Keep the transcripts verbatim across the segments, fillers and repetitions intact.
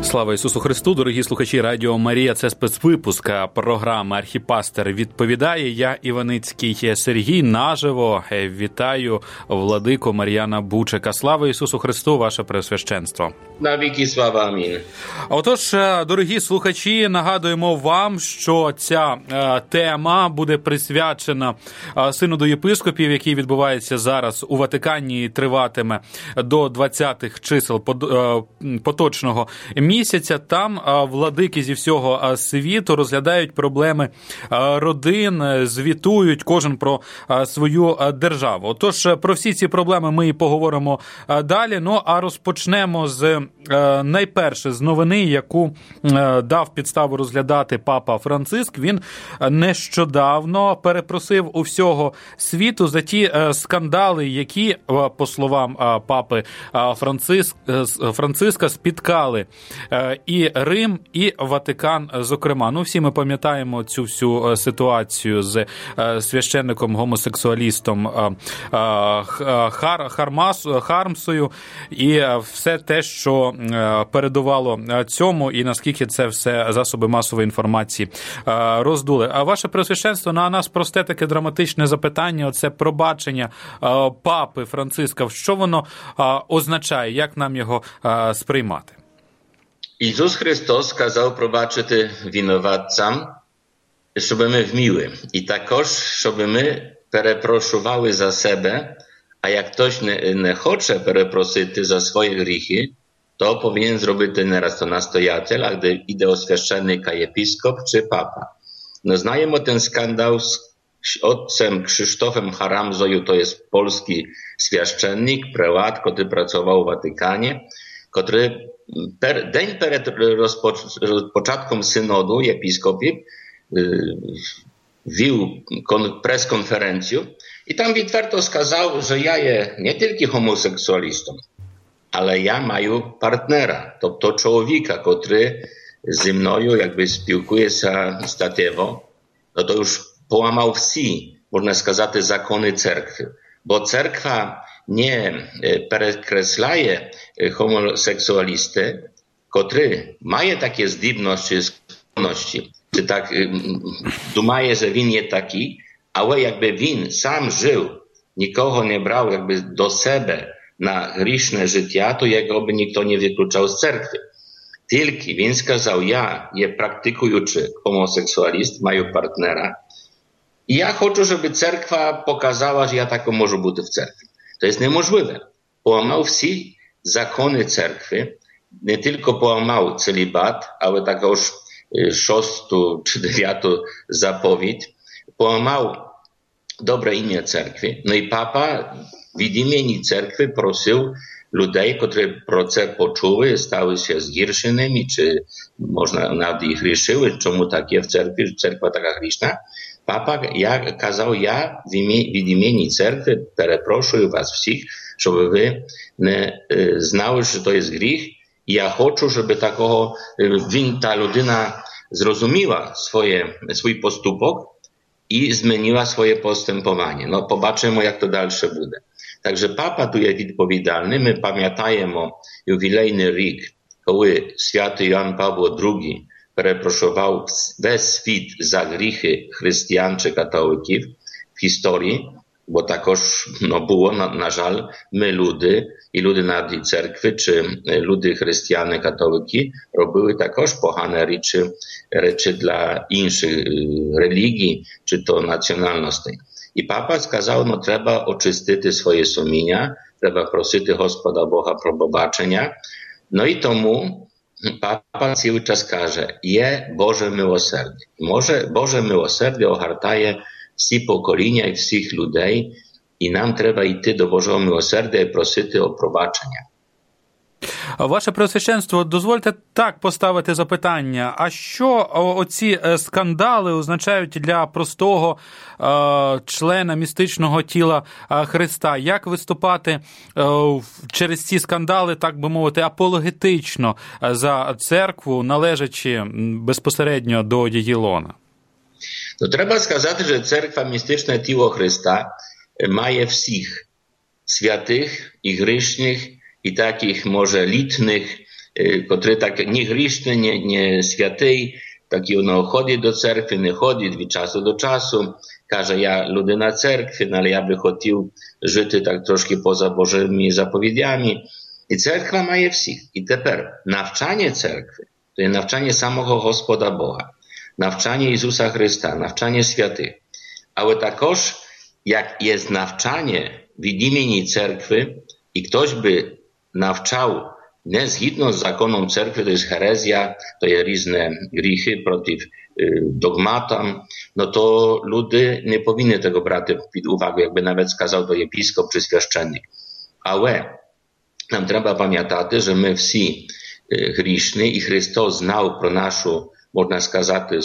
Слава Ісусу Христу, дорогі слухачі Радіо Марія. Це спецвипуск програми «Архіпастер відповідає». Я, Іваницький Сергій, наживо вітаю владику Мар'яна Бучика. Слава Ісусу Христу, ваше Преосвященство. Навіки слава, амінь. Отож, дорогі слухачі, нагадуємо вам, що ця е, тема буде присвячена е, синоду єпископів, який відбувається зараз у Ватикані і триватиме до двадцятих чисел под, е, поточного місяця. Там е, владики зі всього е, світу розглядають проблеми е, родин, звітують кожен про е, свою е, державу. Отож, про всі ці проблеми ми і поговоримо е, далі. Ну, а розпочнемо з найперше з новини, яку дав підставу розглядати папа Франциск. Він нещодавно перепросив у всього світу за ті скандали, які, по словам папи Франциск, Франциска, спіткали і Рим, і Ватикан, зокрема. Ну, всі ми пам'ятаємо цю всю ситуацію з священником-гомосексуалістом Хар, Хармас, Хармсою і все те, що передувало цьому, і наскільки це все засоби масової інформації роздули. А ваше Преосвященство, на нас просте таке драматичне запитання, оце пробачення папи Франциска. Що воно означає? Як нам його сприймати? Ісус Христос сказав пробачити винуватцям, щоб ми вміли. І також, щоб ми перепрошували за себе, а як хтось не, не хоче перепросити за свої гріхи, to powinien zrobić nieraz to nastojatel, a gdy idzie o świeszczennika, episkop czy papa. No znajemy ten skandał z ojcem Krzysztofem Haramzoju, to jest polski świeszczennik, prelat, który pracował w Watykanie, który per, dzień przed rozpoc- początkiem synodu episkopii yy, wił kon, preskonferencję i tam відверто сказав, że ja je nie tylko homoseksualistą, ale ja маю партнера, тобто чоловіка, котрий зі мною якби спілкується статево, no to już połamał всі, można сказати, закони церкви. Bo cerkwa nie перекресляє homoseksualisty, który mają takie zdібності, skłonności, czy tak думає, że він є taki, ale jakby він sam żył, nikogo nie brał jakby do siebie, na grzeszne życie, to jego by nikt nie wykluczał z cerkwi. Tylko він сказав, ja je praktykujący homoseksualist, mają partnera i ja chcę, żeby cerkwa pokazała, że ja taką może być w cerkwi. To jest niemożliwe. Połamał wszystkie zakony cerkwi, nie tylko połamał celibat, ale także szóstą czy dziewiątą zapowiedź, połamał dobre imię cerkwi. No i papa w imieniu cerkwi prosił ludzi, którzy pro це почули, stały się zgierszonymi, czy można nawet ich grzeszyły, czemu tak jest w cerkwi, że cerkwa taka grzeszna. Papa ja, kazał, ja w, imie, w imieniu cerkwi перепрошую was wszystkich, żeby wy nie e, znali, że to jest grzech. I ja chcę, żeby takiego, e, ta ludyna zrozumiała swoje, swój postupok i zmieniła swoje postępowanie. No, pobaczymy, jak to dalsze będzie. Także papa tu jest odpowiedzialny. My pamiętajemy jubilejny rok, kiedy święty Jan Paweł drugi przeproszował wесь świat za grzechy chrześcijan czy katolików w historii, bo takoż no, było, na, na żal, my ludy i ludy na cerkwy, czy ludy chrześcijany, katoliki, robiły takoż pohane rzeczy, rzeczy dla innych religii, czy to nacjonalności. I papa skazał, no trzeba oczyścić swoje sumienia, trzeba prosić Gospoda Boga pro pobaczenia. No i tomu papa cały czas każe, je Boże miłosierdzie. Może Boże miłosierdzie ohartaje wszystkie pokolenia i wszystkich ludzi i nam trzeba iść do Bożego miłosierdzia i prosić o probaczenia. Ваше Преосвященство, дозвольте так поставити запитання. А що оці скандали означають для простого е, члена містичного тіла Христа? Як виступати е, через ці скандали, так би мовити, апологетично за церкву, належачи безпосередньо до її лона? No, trzeba сказати, że cerkwa mistyczne тіло Христа має всіх святих і грішних, i takich może litnych котрий так ні грішний, ні, ні святий, так і воно ходить до церкви, не ходить від часу до часу. Каже, я людина церкви, але я би хотів жити так трошки поза Божими заповідями. І церква має всіх. І тепер навчання церкви – то є навчання самого Господа Бога, навчання Ісуса Христа, навчання святих. Але також, як є навчання від імені церкви, і хтось би навчав не згідно з законом церкви, то є герезія, то є різні гріхи проти dogmatom, no to ludy nie powinny tego brać pod uwagę, jakby nawet сказав to єпископ czy świященник. Але нам треба пам'ятати, що ми всі грішні, і Христос знав про нашу, можна сказати,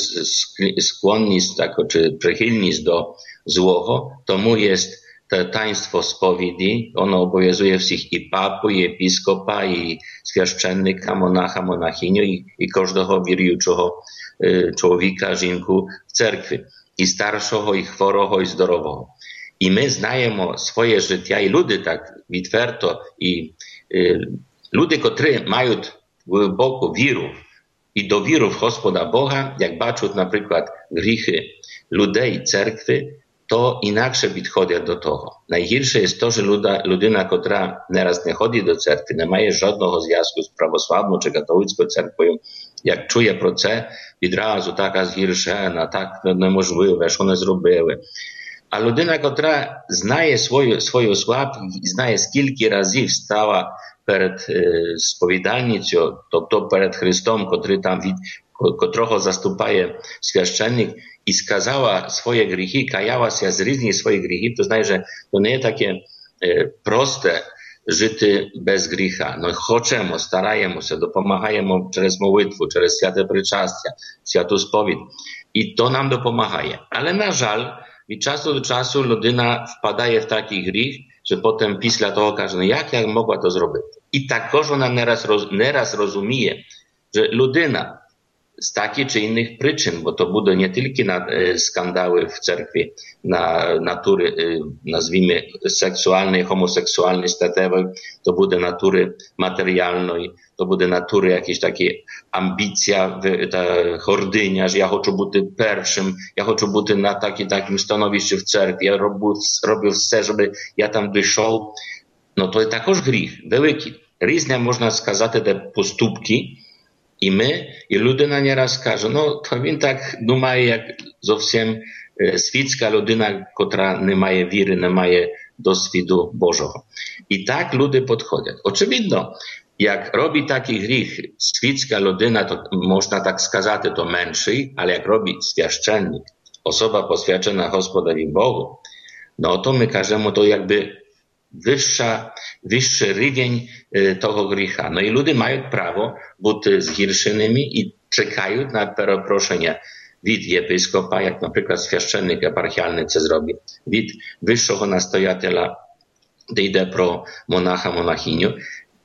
skłonність так, чи прихильність до злого, тому є to taństwo spowiedzi, ono obowiązuje wszystkich, i papu, i episkopa, i świaszczennika, monacha, monachiniu, i, i każdego wierującego y, człowieka, żynku w cerkwi, i starszego, i chorego, i zdrowego. I my znajemy swoje życie, i ludy tak wytwarto, i y, ludy, którzy mają głęboko wieru i do wieru w Gospoda Boga, jak baczą na przykład grzechy ludzi cerkwi, to інакше підходять до того. Найгірше є те, що людина, котра не раз не ходить до церкви, не має жодного зв'язку з православною чи католицькою церквою, як чує про це, відразу така згіршена, так неможливе, що не зробили. А людина, котра знає свою, свою слабкість, знає, скільки разів стала перед е, сповідальницею, тобто перед Христом, котрий там від котрого заступає священник, і сказала свої гріхи, каялася з різних своїх гріхів, то знає, що то не є таке е, просте жити без гріха. Но хочемо, стараємося, допомагаємо через молитву, через святе причастя, святу сповідь. І то нам допомагає. Але, на жаль, від часу до часу людина впадає в такий гріх, що потім після того каже, ну як я могла то зробити? І також вона не раз, роз, не раз розуміє, що людина z takich czy innych przyczyn, bo to będą nie tylko na, e, skandały w cerkwi na natury, e, nazwijmy, seksualnej, homoseksualnej, statowej, to będzie natury materialnej, to będzie natury jakieś takie ambicja, ta hordynia, że ja chcę być pierwszym, ja chcę być na taki, takim stanowisku w cerkwi, ja robię, robię wszystko, żeby ja tam doszedł. No to jest також grzech, wielki. Różne można сказати te postupki, і ми, і людина не раз каже, ну, то він так думає, як зовсім е, світська людина, котра не має віри, не має досвіду Божого. І так люди підходять. Очевидно, як робить такий гріх світська людина, то можна так сказати, то менший, але як робить священник, особа посвячена Господові Богу, no to my кажемо, to jakby wyższa, wyższy ryweń e, tego grzecha. No i ludzie mają prawo być zgierszonymi i czekają na przeproszenie від episkopa, jak na przykład święcennik eparchialny co zrobi, від wyższego nastojatela, gdy idzie pro monacha, monachiniu.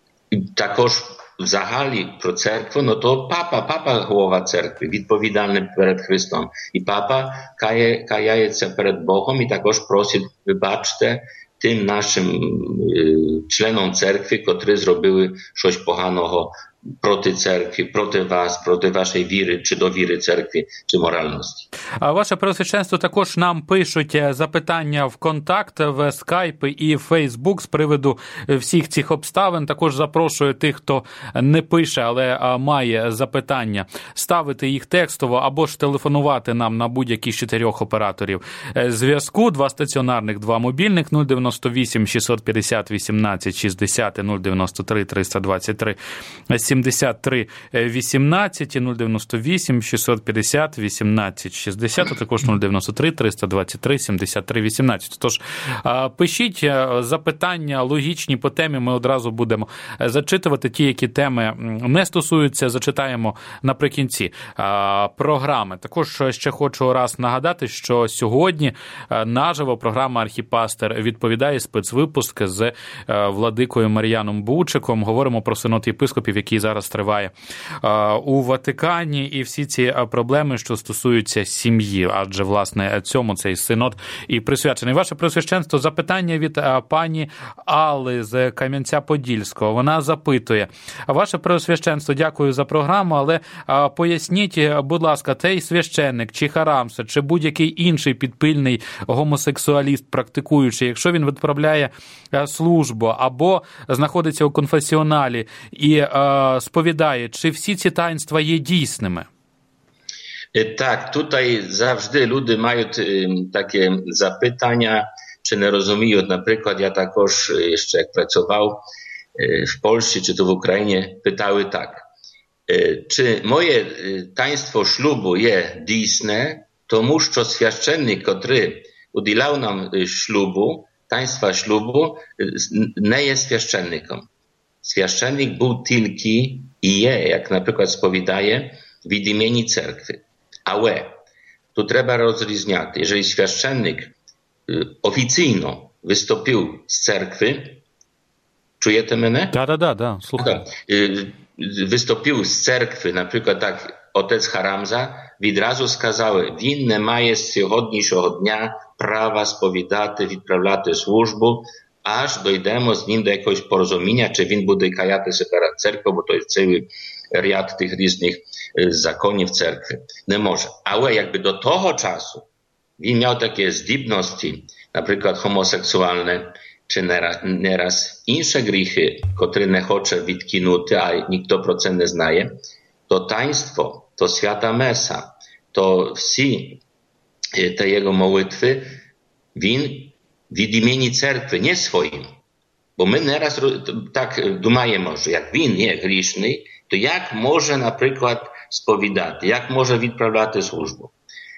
Також взагалі про церкву, no to papa, papa głowa cerkwi, відповідальний перед Христом. І папа кає, каяється перед Богом і також просить, вибачте, tym naszym y, członom cerkwi, którzy zrobili coś poganego проти церкви, проти вас, проти вашої віри, чи довіри церкві, чи моральності. А ваше Преосвященство, також нам пишуть запитання в контакт, в скайп і в фейсбук з приводу всіх цих обставин. Також запрошую тих, хто не пише, але має запитання, ставити їх текстово або ж телефонувати нам на будь-які з чотирьох операторів зв'язку, два стаціонарних, два мобільних, нуль дев'яносто вісім шістсот п'ятдесят вісімнадцять шістдесят, нуль дев'яносто три триста двадцять три сімдесят три вісімнадцять, нуль дев'яносто вісім шістсот п'ятдесят вісімнадцять шістдесят, а також нуль дев'яносто три триста двадцять три сімдесят три вісімнадцять. Тож пишіть запитання логічні по темі, ми одразу будемо зачитувати. Ті, які теми не стосуються, зачитаємо наприкінці програми. Також ще хочу раз нагадати, що сьогодні наживо програма «Архіпастер» відповідає спецвипуск з владикою Мар'яном Бучиком. Говоримо про синод єпископів, які який зараз триває у Ватикані, і всі ці проблеми, що стосуються сім'ї, адже, власне, цьому цей синод і присвячений. Ваше Преосвященство, запитання від пані Алли з Кам'янця-Подільського. Вона запитує: Ваше Преосвященство, дякую за програму, але поясніть, будь ласка, цей священник, чи харамса, чи будь-який інший підпільний гомосексуаліст, практикуючий, якщо він відправляє службу або знаходиться у конфесіоналі і е, сповідає, чи всі ці таїнства є дійсними? Так, tutaj завжди люди мають такі запитання, чи не розуміють. Наприклад, я також ще як працював в Польщі, чи то в Україні, питали так: чи моє таїнство шлюбу є дійсне, тому що священник, котрий уділяв нам шлюбу, таїнства шлюбу, не є священником. Священник був тільки і є, як, наприклад, сповідає, від імені церкви. Але тут треба розрізняти, jeżeli священник офіційно виступив з церкви, чуєте мене? Так, так, так, слухаю. Виступив з церкви, наприклад, так, отець Харамза, відразу сказали, він не має з сьогоднішнього дня права сповідати, відправляти службу, аж дійдемо з ним до якогось порозуміння, чи він буде каятися перед церквою, бо то є цілий ряд тих різних законів церкви. Не може. Але якби до того часу він мав такі здібності, наприклад, гомосексуальне, чи неraz інші гріхи, котрі не хоче відкинути, а ніхто про це не знає, to taństwo, to święta mesa, to всі te jego молитви, він від імені церкви, не своїм. Бо ми не раз так думаємо, що як він є грішний, то як може, наприклад, сповідати, як може відправляти службу?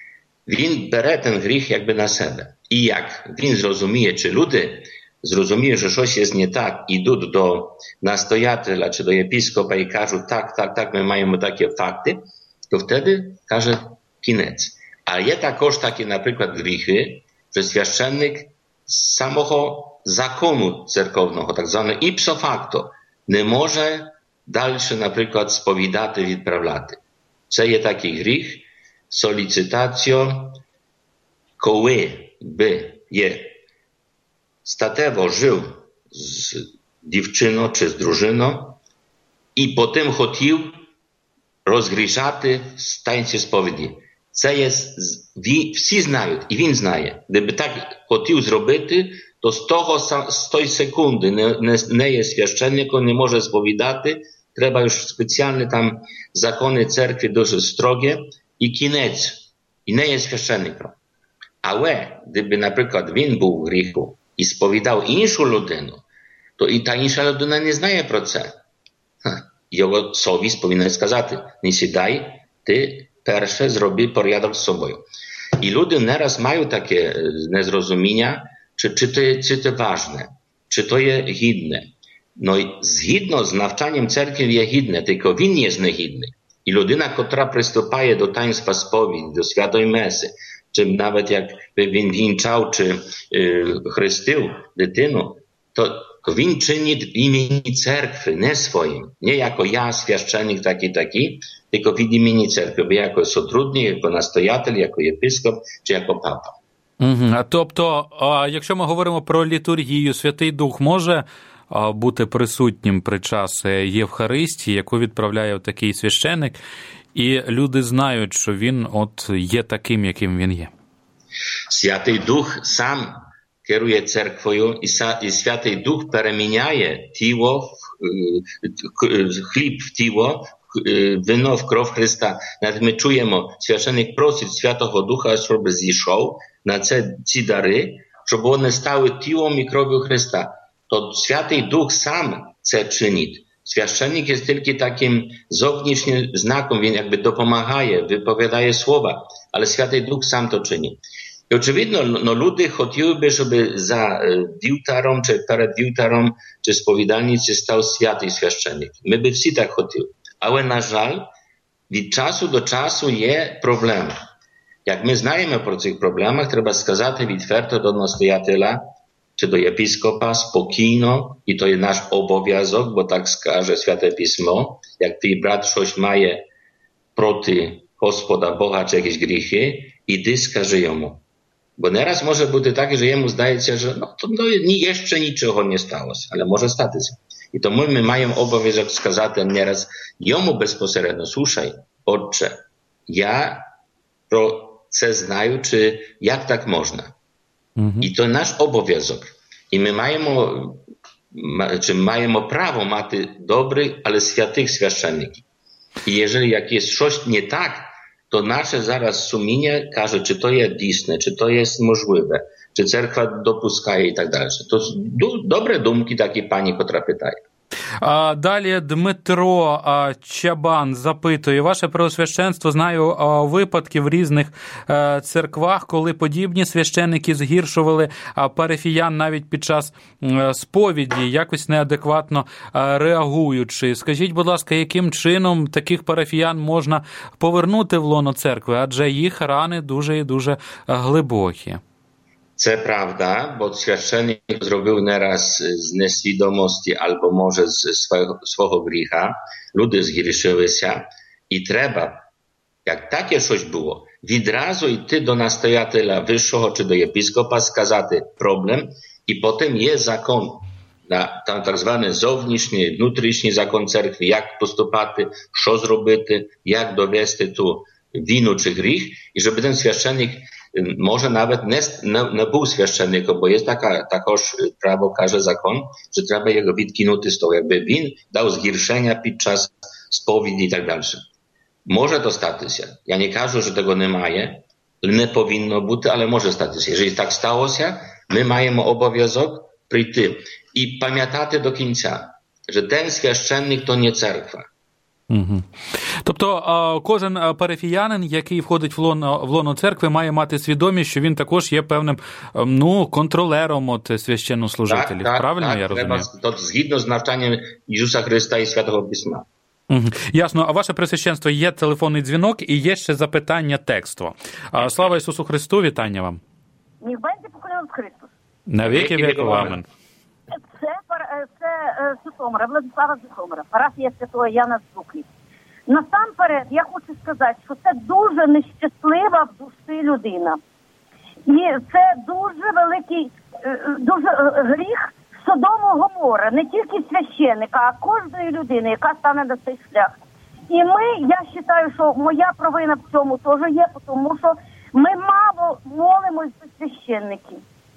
Він бере ten гріх якби на себе. І як він зрозуміє, чи люди зрозуміють, що щось є не так, ідуть до настоятеля чи до єпископа і кажуть, так, так, так, ми маємо такі факти, то вtedy каже кінець. А є також такі, наприклад, гріхи, що священник з самого закону церковного, так званого ipso facto, не може далі, наприклад, сповідати, відправляти. Це є такий гріх, соліцитаціо, коли би є статево жив з дівчиною чи з дружиною і потім хотів розгрішати в таїнстві сповіді. Це є, всі знають, і він знає. Gdyby так хотів зробити, то з того, з тої секунди не, не, не є священником, не може сповідати, треба już спеціальні там закони церкви дуже строгі, і кінець, і не є священником. Але, gdyby, наприклад, він був в гріху і сповідав іншу людину, то і та інша людина не знає про це. Його совість повинна сказати, не сідай, ти перше зроби порядок з собою. І люди не раз мають таке незрозуміння, чи, чи, to, чи to ważne, чи to є гідне. No згідно з навчанням церкви є гідне, тільки він є негідний. І людина, котра приступає до таїнства сповіді, до святої меси, чи навіть як він вінчав, чи е, хрестив дитину, то він чинить в імені церкви, не своїм. Не як я, священник такий-такий, тільки від імені церкви, як сотрудник, як настоятель, як єпископ, чи як папа. Угу. Тобто, якщо ми говоримо про літургію, Святий Дух може бути присутнім при час Євхаристії, яку відправляє такий священик, і люди знають, що він от є таким, яким він є. Святий Дух сам керує церквою, і Святий Дух переміняє тіло, хліб в тіло, вино в кров Христа. Навіть ми чуємо, священик просить Святого Духа, щоб зійшов на це, ці дари, щоб вони стали тілом і кров'ю Христа. То Святий Дух сам це чинить. Священник є тільки таким зовнішнім знаком, він якби допомагає, виповідає слова, але Святий Дух сам то чинить. І очевидно, no, люди хотіли би, щоб за вівтаром, чи перед вівтаром, чи сповідальниці став святий священник. Ми би всі так хотіли. Але, на жаль, від часу до часу є проблеми. Як ми знаємо про цих проблемах, треба сказати відверто до настоятеля, czy do єпископа spokojno, i to jest nasz obowiązek, bo tak skaże Święte Pismo, як твій брат щось має проти Господа Бога чи якісь гріхи, іди скажи йому. Бо не раз може бути так, що йому здається, що ну, то, ну, ні, ще нічого не сталося, але може статися. І тому ми маємо обов'язок сказати не раз йому безпосередньо, слушай, отче, я про це знаю, чи як так можна. Mm-hmm. І то наш обов'язок. І ми маємо, чи маємо право мати добрих, але святих священників. І якщо як є щось не так, то наше зараз сумління каже, чи то є дійсне, чи то є можливе, чи церква допускає і так далі. То добре думки такі пані, котра питає. А далі Дмитро а, Чабан запитує, ваше преосвященство, знаю а, випадки в різних а, церквах, коли подібні священники згіршували а, парафіян навіть під час а, сповіді, якось неадекватно а, реагуючи. Скажіть, будь ласка, яким чином таких парафіян можна повернути в лоно церкви, адже їх рани дуже і дуже глибокі? Це правда, бо священник зробив не раз з несвідомості або, може, з свого, свого гріха. Люди згрішилися. І треба, як таке щось було, відразу йти до настоятеля вищого чи до єпископа, сказати проблем, і потім є закон, там так званий зовнішній, внутрішній закон церкви, як поступати, що зробити, як довести ту вину чи гріх, і щоб ten священник może nawet nie, nie, nie był święcennikiem, bo jest taka, takoż prawo, każe zakon, że trzeba jego відкинути z toho, jakby він dał zgierszenia podczas spowiedzi i tak dalej. Może to stać się. Ja nie кажу, że tego nie ma, nie powinno być, ale może stać się. Jeżeli tak stało się, my mamy obowiązek przyjść i pamiętać do końca, że ten święcennik to nie cerkwa. Угу. Тобто кожен парафіянин, який входить в лоно, в лоно церкви, має мати свідомість, що він також є певним ну, контролером от священнослужителів. Так, Правильно так, я треба, розумію? То, згідно з навчанням Ісуса Христа і Святого Письма. Угу. Ясно. А ваше пресвященство, є телефонний дзвінок і є ще запитання тексту. Слава Ісусу Христу, вітання вам. Ніг бенді поклонив Христос. Навіки віков, амен. Це, це Житомира, Владислава Житомира, парафія Святого Яна Зуклі. Насамперед, я хочу сказати, що це дуже нещаслива в душі людина. І це дуже великий дуже гріх Содому Гомора, не тільки священника, а кожної людини, яка стане на цей шлях. І ми, я вважаю, що моя провина в цьому теж є, тому що ми мало молимось за священників.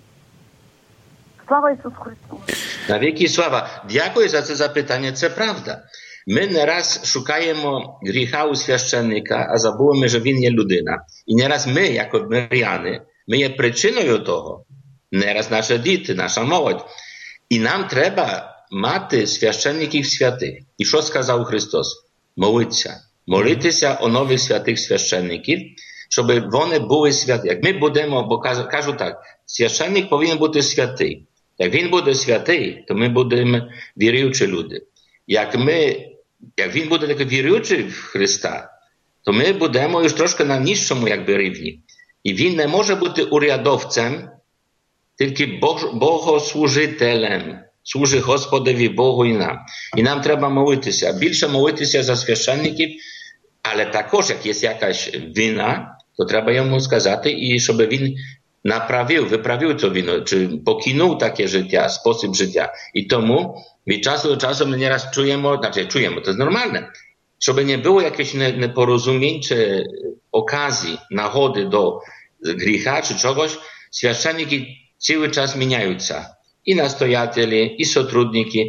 Слава Ісусу Христу. Навіки слава. Дякую за це запитання. Це правда. Ми не раз шукаємо гріха у священника, а забуваємо, що він є людина. І не раз ми, як миряни, ми є причиною того. Не раз наші діти, наша молодь. І нам треба мати священників святих. І що сказав Христос? Молитися. Молитися о нових святих священників, щоб вони були святі. Як ми будемо, бо кажу, кажу так, священник повинен бути святий. Як він буде святий, то ми будемо віруючі люди. Як ми, як він буде такий віруючий в Христа, то ми будемо już трошки на нижчому якби рівні. І він не може бути урядовцем, тільки Бог, богослужителем. Служить Господові Богу і нам. І нам треба молитися. Більше молитися за священників, але також, як є якась вина, то треба йому сказати, і щоб він направив, виправив цю вину, чи покинув таке життя, спосіб життя. І тому від часу до часу ми не раз чуємо, значить чуємо, це нормальне, щоб не було якихось непорозумінь чи оказій, нагоди до гріха чи чогось, священники цілий час міняються. І настоятелі, і сотрудники,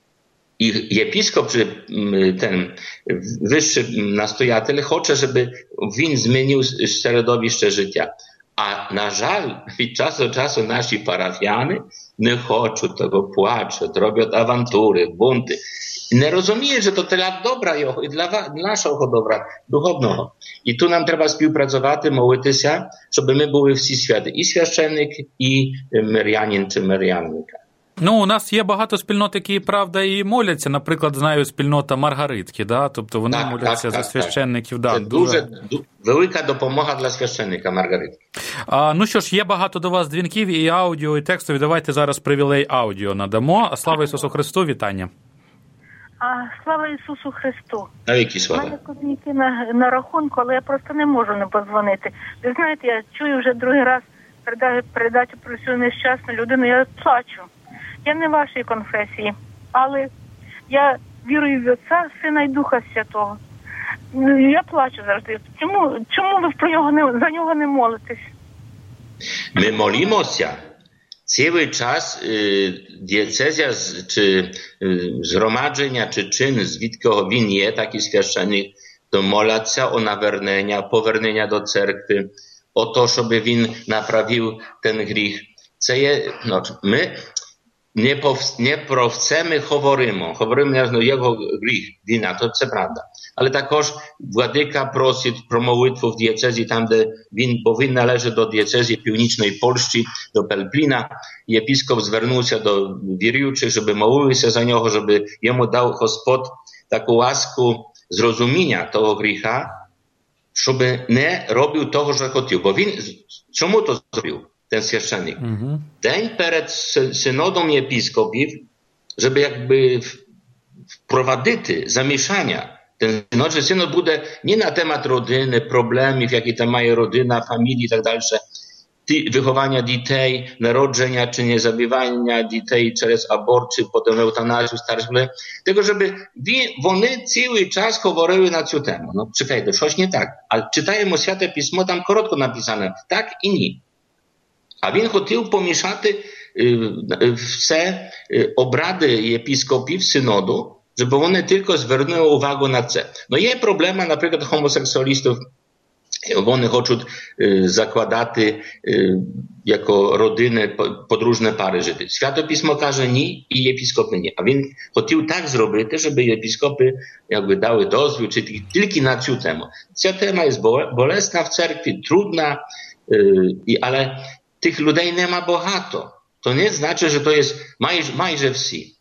і єпископ, чи ten вищий настоятель хоче, щоб він змінив середовище життя. А, на жаль, від часу до часу наші парафіяни не хочуть того, плачуть, роблять авантури, бунти. Не розуміють, що це для добра його і для, для нашого добра духовного. І тут нам треба співпрацювати, молитися, щоб ми були всі святі. І священник, і мирянин чи мирянника. Ну, у нас є багато спільнот, які, правда, і моляться. Наприклад, знаю, спільнота Маргаритки, да? Тобто вони так, моляться так, за так, священників. Так. Це да, дуже, дуже велика допомога для священника Маргаритки. А, ну що ж, є багато до вас дзвінків, і аудіо, і текстові. Давайте зараз привілей аудіо надамо. Слава Ісусу Христу, вітання. А слава Ісусу Христу. Навіки У слава. мене копійки на, на рахунку, але я просто не можу не позвонити. Ви знаєте, я чую вже другий раз передачу, передачу про цю нещасну людину, я плачу. Я не вашої конфесії, але я вірую в Отця, Сина і Духа Святого. Я плачу завжди. Чому, чому ви про нього не, за нього не молитесь? My molimy się. Cały czas y, diecezja z, czy y, zgromadzenia, czy czyn, zwitkiego win je, taki święcennik, to molać się o nawernienia, powernienia do cerkwy, o to, żeby win naprawił ten grzech. Co je, no, my nie, pow, nie про це ми говоримо. Говоримо на його гріх, вина, то це правда. Але також владика просить про молитву в дієцезі, там, де він, бо він належить до дієцезії Північної Польщі, до Пельпліна. Єпископ звернувся до віруючих, щоб молилися за нього, щоб йому дав Господь таку ласку зрозуміння того гріха, щоб не робив того, що хотів. Бо він, чому то зробив? Ten święcennik. Mhm. Dzień przed synodą episkopów, żeby jakby wprowadzić zamieszania. Ten synod, że synod będzie nie na temat rodziny, problemów, jakie tam mają rodzina, familii i tak dalej, wychowania dzieci, narodzenia, czy nie zabiwania dzieci przez abort, czy potem eutanazję starszych, tylko żeby one cały czas mówiły na tę temat. No czekaj, to coś nie tak. Ale czytajmy Święte Pismo, tam krótko napisane, tak i nie. А він хотів помішати все обради єпископів синоду, щоб вони тільки звернули увагу на це. Но є проблема, наприклад, гомосексуалістів, вони хочуть закладати як родини, подружні пари жити. Свято Письмо каже ні і єпископи ні. А він хотів так зробити, щоб єпископи якби дали дозвіл чи тільки на цю тему. Ця тема є болесна в церкві, трудна, але tych ludzi nie ma bogato. To nie znaczy, że to jest майже, майже всі.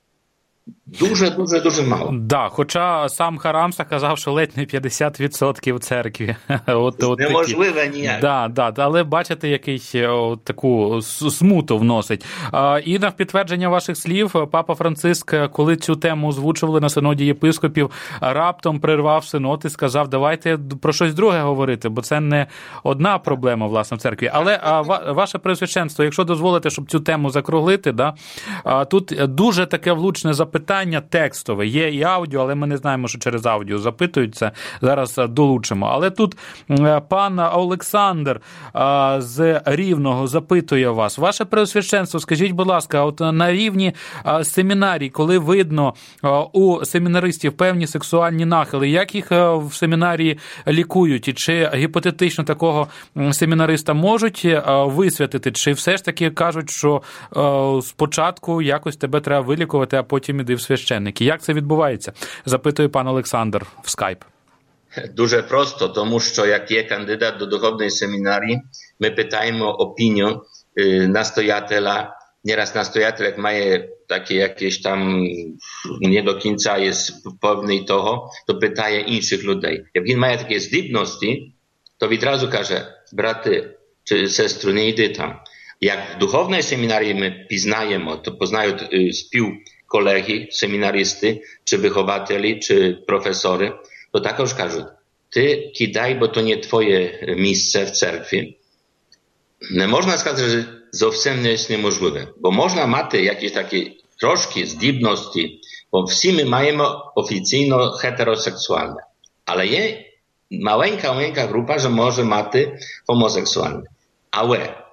Дуже, дуже, дуже мало. Да, хоча сам Харамса казав, що ледь не п'ятдесят відсотків церкві. От, от неможливо ніяк. Да, да, але бачите, якийсь о, таку смуту вносить. А, і на підтвердження ваших слів, Папа Франциск, коли цю тему озвучували на синоді єпископів, раптом прервав синод і сказав, давайте про щось друге говорити, бо це не одна проблема, власне, в церкві. Але а, ваше Преосвященство, якщо дозволите, щоб цю тему закруглити, да, а, тут дуже таке влучне запитання, Питання текстове. Є і аудіо, але ми не знаємо, що через аудіо запитуються. Зараз долучимо. Але тут пан Олександр з Рівного запитує вас. Ваше Преосвященство, скажіть, будь ласка, от на рівні семінарій, коли видно у семінаристів певні сексуальні нахили, як їх в семінарії лікують? І чи гіпотетично такого семінариста можуть висвятити? Чи все ж таки кажуть, що спочатку якось тебе треба вилікувати, а потім іди в священники. Як це відбувається? Запитує пан Олександр в скайп. Дуже просто, тому що як є кандидат до духовної семінарії, ми питаємо опінію настоятеля. Nieraz nastojatel, jak mає takie jakieś tam nie do końca jest pewny того, to pytaje innych ludzi. Jak він має такі здібності, to відразу каже, брати чи сестру, не йди там. Jak w duchownej seminarii my poznajemy, to poznają spił kolegi, seminarysty, czy wychowacieli, czy profesory, to tak już każą, ty kidaj, bo to nie twoje miejsce w cerkwi. Nie można сказати, że zowsem nie jest niemożliwe, bo można mać jakieś takie troszki zdібності, bo wszyscy my mamy oficjalno heteroseksualne, ale jest maleńka, maleńka grupa, że może mać homoseksualne. Ale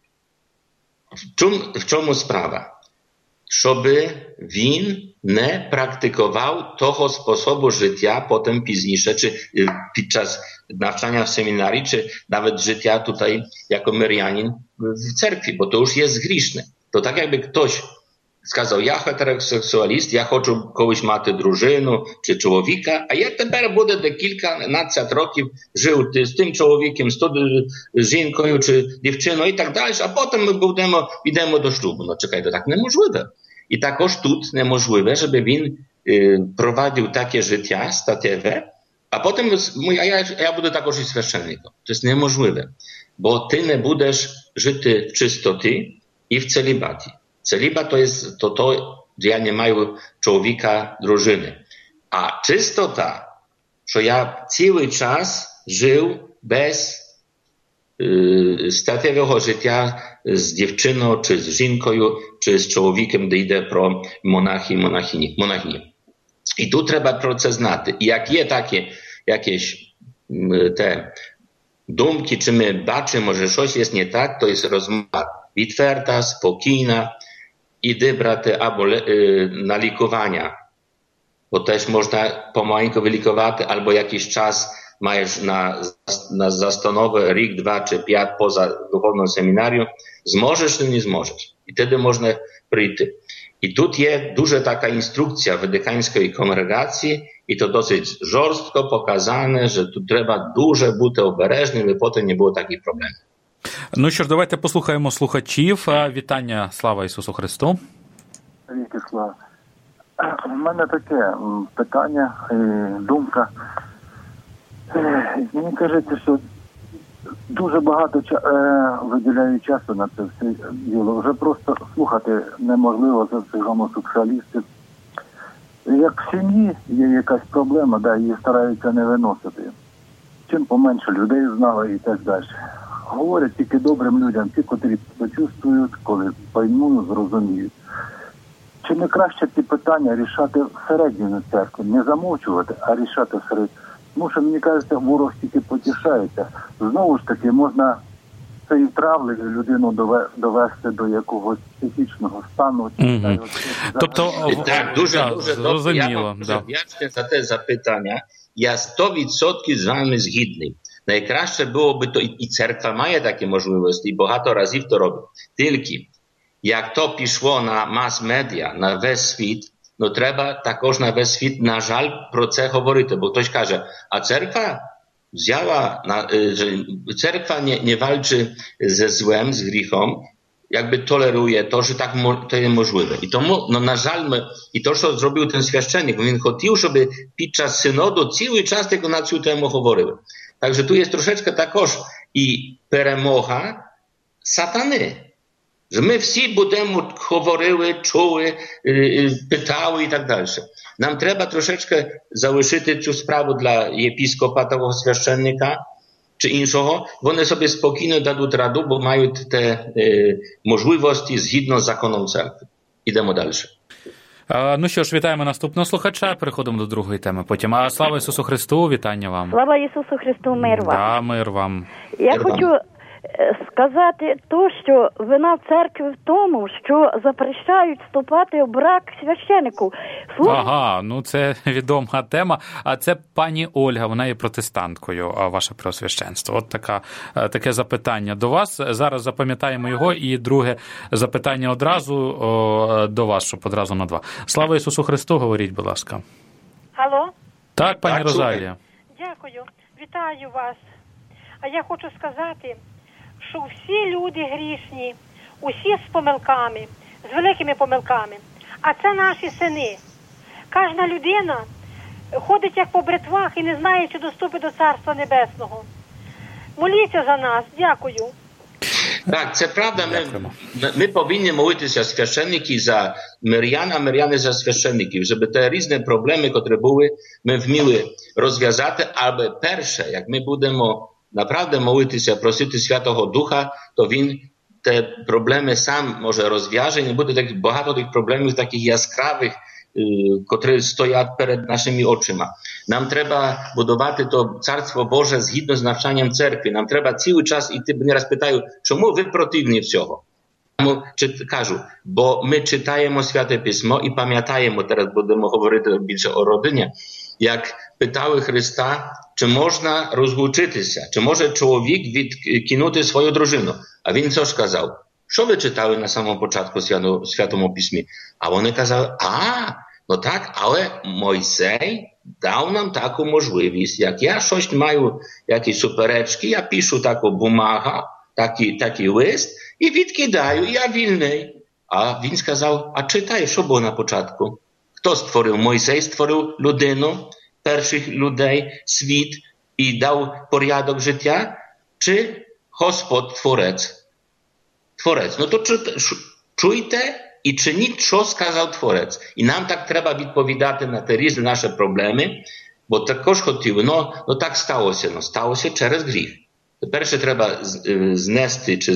w czym, w czemu sprawa? Żeby win nie praktykował tego sposobu życia potem późniejsze, czy podczas nawczania w seminarii, czy nawet życia tutaj jako Maryjanin w cerkwi, bo to już jest grzeszne. To tak jakby ktoś сказав, я heteroseksualist, я хочу колись мати дружину чи чоловіка, а я тепер буду до кільканадцять років жив з тим чоловіком, з тою жінкою чи дівчиною і так далі, а потім ми будемо, йдемо до шлюбу. Ну, чекайте, так неможливо. І також тут неможливо, щоб він е, провадив таке життя статеве, а потім я, я, я буду також і священником. Це неможливо, бо ти не будеш жити в чистоті і в целібаті. Celibat to jest to, to że ja nie маю człowieka, дружини. А чистота, що я цілий час жив без е, статевого життя з дівчиною, чи з жінкою, чи з чоловіком, де йде про монахи, монахині, монахині. І тут треба про це знати. І як є такі якісь м, те, думки, чи ми бачимо, що щось є не так, то є розмова відверта, спокійна, іди брати або е, на лікування, bo też można pomaleńko wylikować, albo jakiś czas masz na, na zastanowę, rok, dwa czy pięć poza duchownym seminarium, zmożesz czy nie zmożesz. I wtedy można przyjść. I tu jest duża taka instrukcja wydychańskiej kongregacji i to dosyć żorstko pokazane, że tu trzeba dużo być obережним, by potem nie było takich problemów. Ну що ж, давайте послухаємо слухачів. Вітання, слава Ісусу Христу. Віки слава. У мене таке питання і думка. Мені кажеться, що дуже багато виділяю часу на це все діло. Вже просто слухати неможливо за цих гомосексуалістів. Як в сім'ї є якась проблема, да, її стараються не виносити. Чим поменше людей знало і так далі. Говорять тільки добрим людям, ті, котрі почувствують, коли поймуть, зрозуміють. Чи не краще ці питання рішати всередині церкви, не замовчувати, а рішати всередині? Тому що, мені кажеться, ворог тільки потішається. Знову ж таки, можна цією травлею людину довести до якогось психічного стану. Mm-hmm. Тобто, так, дуже, да, дуже зрозуміло. Я вам дуже вдячний за те запитання. Я сто відсотків з вами згідний. Найкраще було би то, і церква має такі можливості, і багато разів то робить. Тільки, як то пішло на мас-медіа, на весь світ, ну треба також на весь світ, на жаль, про це говорити. Бо хтось каже, а церква взяла, że cerkwa nie, nie walczy ze złem, z grzechem, jakby toleruje to, że tak mo, to jest możliwe. I to, no na żal, my, i to, co zrobił ten święcennik, on chciał, żeby podczas synodu cały czas tego na całą temu mówiły. Także tu jest troszeczkę takoż i перемога satany. Że my wszyscy będziemy mówiły, czuły, pytały i tak dalej. Nam trzeba troszeczkę założyć tę sprawę dla episkopa, tego święcennika, czy innego, bo one sobie spokojnie dadzą radę, bo mają te e, możliwości zgodne z zakonem cerkwi. Ідемо далі. Ну що ж, вітаємо наступного слухача, переходимо до другої теми потім. А слава Ісусу Христу, вітання вам. Слава Ісусу Христу, мир вам. Да, мир вам. Я мир хочу вам. сказати то, що вина в церкві в тому, що запрещають вступати в брак священику. Слух... Ага, ну це відома тема. А це пані Ольга, вона є протестанткою, ваше преосвященство. От така, таке запитання до вас. Зараз запам'ятаємо його. І друге запитання одразу о, до вас, щоб одразу на два. Слава Ісусу Христу, говоріть, будь ласка. Алло? Так, пані Так, Розалія. Дякую. Вітаю вас. А я хочу сказати, що всі люди грішні, усі з помилками, з великими помилками. А це наші сини. Кожна людина ходить як по бритвах і не знає, чи доступить до Царства Небесного. Моліться за нас. Дякую. Так, це правда. Ми, ми повинні молитися священники за мирян, а миряни за священників, щоб те різні проблеми, які були, ми вміли розв'язати. Але перше, як ми будемо naprawdę молитися, просити Святого Духа, то він те проблеми сам може розв'яже. Не буде так багато тих проблемів таких яскравих, котрі стоять перед нашими очима. Нам треба будувати то Царство Боже згідно з навчанням церкви. Нам треба цілий час іти. Не раз питаю, чому ви противні всього? Кажу, бо ми читаємо Святе Письмо і пам'ятаємо, зараз будемо говорити більше о родині, як питали Христа, чи можна розлучитися, чи може чоловік відкинути свою дружину. А він що ж казав? Що ви читали на самому початку в Святому Письмі? А вони казали, а, ну так, але Мойсей дав нам таку можливість. Як я щось маю, якісь суперечки, я пишу таку бумагу, такий, такий лист, і відкидаю, я вільний. А він сказав, а читай, що було на початку? Хто створив? Мойсей створив людину, перших людей, світ і дав порядок життя? Чи Господь Творець? Творець. Ну то чуйте, і чиніть, що сказав Творець. І нам так треба відповідати на ті різні наші проблеми, бо також хотів, ну, ну так сталося, ну, сталося через гріх. Тепер ще треба знести чи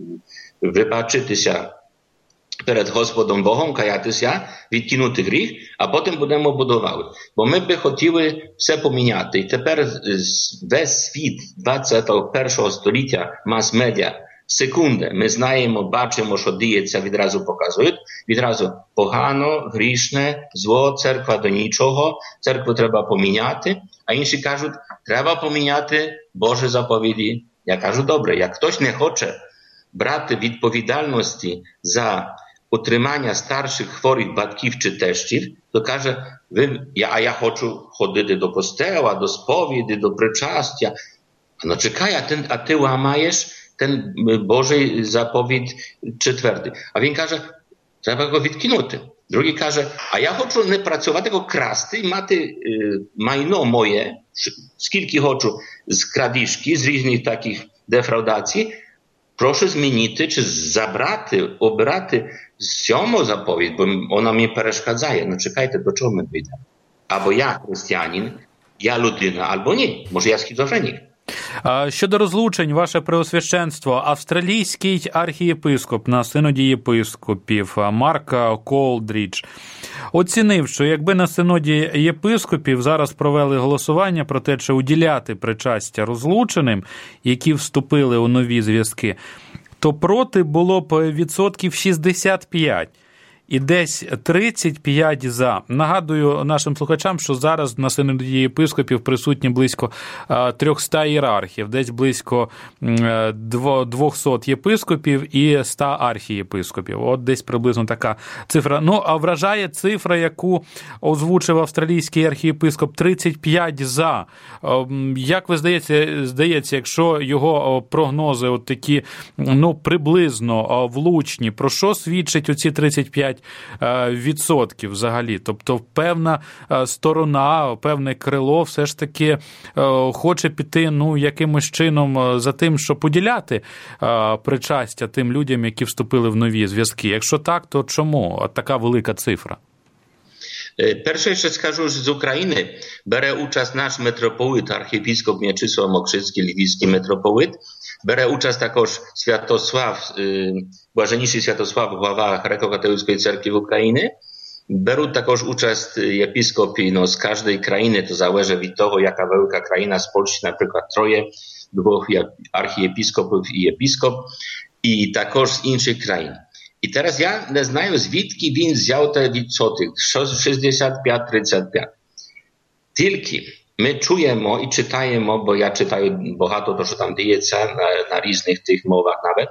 вибачитися перед Господом Богом, каятися, відкинути гріх, а потім будемо будувати. Бо ми би хотіли все поміняти. І тепер весь світ двадцятого першого століття, мас-медіа, секунди, ми знаємо, бачимо, що діється, відразу показують, відразу погано, грішне, зло, церква до нічого, церкву треба поміняти, а інші кажуть, треба поміняти Божі заповіді. Я кажу, добре, як хтось не хоче брати відповідальності за утримання старших хворих батьків чи тещів, то каже, ви, я, а я хочу ходити до костела, до сповіді, до причастя. Ну чекай, а ти, а ти ламаєш ten Bożej zapowiedź четвертий. А він каже, треба його відкинути. Другий каже, а я хочу не працювати, а красти, мати е, майно моє, скільки хочу з крадіжки, з різних таких дефраудацій, прошу змінити, чи забрати, обирати сьому заповідь, бо вона мені перешкоджає. Ну чекайте, до чого ми підемо? Або я християнин, я людина, або ні. Може я схізофренік. Щодо розлучень, ваше преосвященство, австралійський архієпископ на синоді єпископів Марк Колдрідж оцінив, що якби на синоді єпископів зараз провели голосування про те, чи уділяти причастя розлученим, які вступили у нові зв'язки, то проти було б відсотків шістдесят п'ять. І десь тридцять п'ять за. Нагадую нашим слухачам, що зараз на синоді єпископів присутні близько триста ієрархів, десь близько двісті єпископів і сто архієпископів. От десь приблизно така цифра. Ну, а вражає цифра, яку озвучив австралійський архієпископ, тридцять п'ять за. Як ви здається, здається, якщо його прогнози от такі, ну, приблизно влучні, про що свідчить оці тридцять п'ять відсотків взагалі? Тобто певна сторона, певне крило все ж таки хоче піти, ну, якимось чином за тим, щоб поділяти причастя тим людям, які вступили в нові зв'язки. Якщо так, то чому така велика цифра? Перше, що скажу, що з України бере участь наш митрополит, архієпископ М'ячислав Мокшицький, львівський митрополит, бере участь також Святослав, Блаженніший Святослав, глава Греко-католицької церкви України. Беруть також участь єпископи, ну, з кожної країни, то залежить від того, яка велика країна, з Польщі, наприклад, троє, двох архієпископів і єпископ, і також з інших країн. І зараз я не знаю, звідки він взяв той відсоток, шістдесят п'ять тридцять п'ять. Тільки ми чуємо і читаємо, бо я читаю багато того, що там діється на, на різних тих мовах навіть,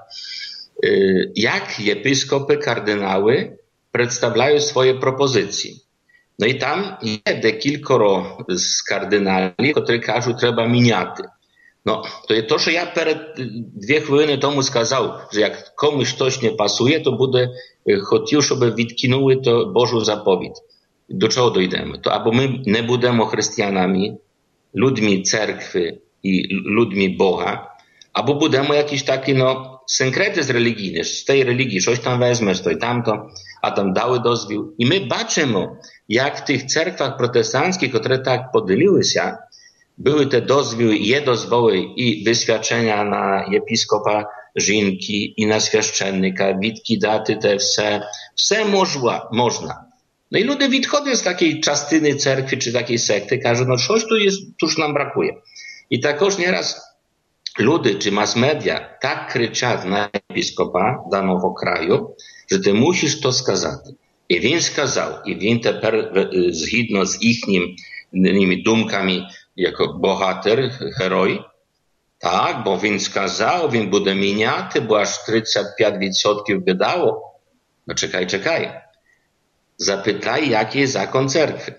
як єпископи, кардинали представляють свої пропозиції. Ну і там є декількоро з кардиналів, які кажуть, треба міняти. No, to jest to, że ja перед дві хвилини тому сказав, що як комусь щось не пасує, то буде хотів, щоб відкинули то Божу заповідь. До чого дійдемо? То або ми не будемо християнами, людьми церкви і людьми Бога, або будемо якісь такі, no, секрети з релігійні, з тієї релігії, щось там візьмеш, то й тамто, а там дали дозвіл. І ми бачимо, як в тих церквах протестантських, які так поділилися, były te doзвоły, je dozwoły i wyświadczenia na episkopa żynki i na świaszczennika, witki, daty, te wse, wse można, można. No i ludzie wychodzą z takiej czastyny cerkwi czy takiej sekty, każą, no coś tu jest, tuż nam brakuje. I takoż nieraz ludzie czy mass media tak krzyczą na episkopa danego kraju, że ty musisz to skazać. I він сказав, і він тепер, згідно з їхніми думками, jako bohater, heroj. Tak, bo він сказав, він буде міняти, бо аж тридцять п'ять відсотків би дало. No czekaj, czekaj. Zapytaj, jaki jest zakon cerkwi.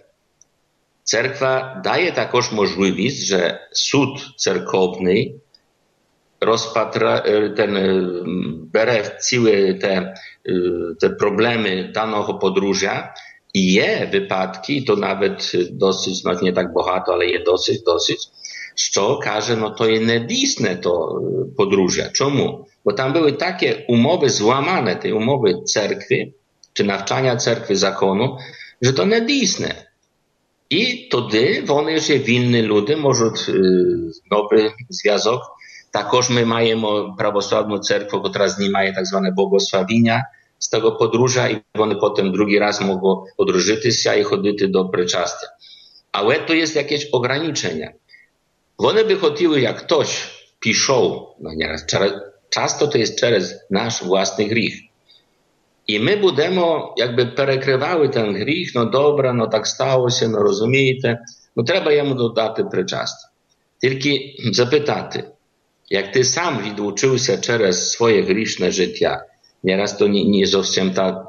Cerkwa daje takoż możliwość, że sąd cerkowny rozpatra, ten, bere w całe te, te problemy danego podróża i je wypadki, to nawet dosyć, no nie tak bogato, ale je dosyć, dosyć, що каже, no to jest недійсне to podróże. Czemu? Bo tam były takie umowy złamane, te umowy cerkwi, чи навчання церкви закону, що то не дійсне. І тоді вони ж вільні люди, можуть новий зв'язок. Також ми маємо православну церкву, яка знімає так зване богословіння з того подружжя, і вони потім другий раз можуть одружитися і ходити до причастя. Але то є якесь ограничення. Вони би хотіли, як хтось пішов, часто то є через наш власний гріх. І ми будемо, якби перекривали ten гріх, ну добре, ну так сталося, ну розумієте, ну треба йому додати причастя. Тільки запитати, як ти сам відучився через своє грішне життя, nieraz to nie, nie zowsiem ta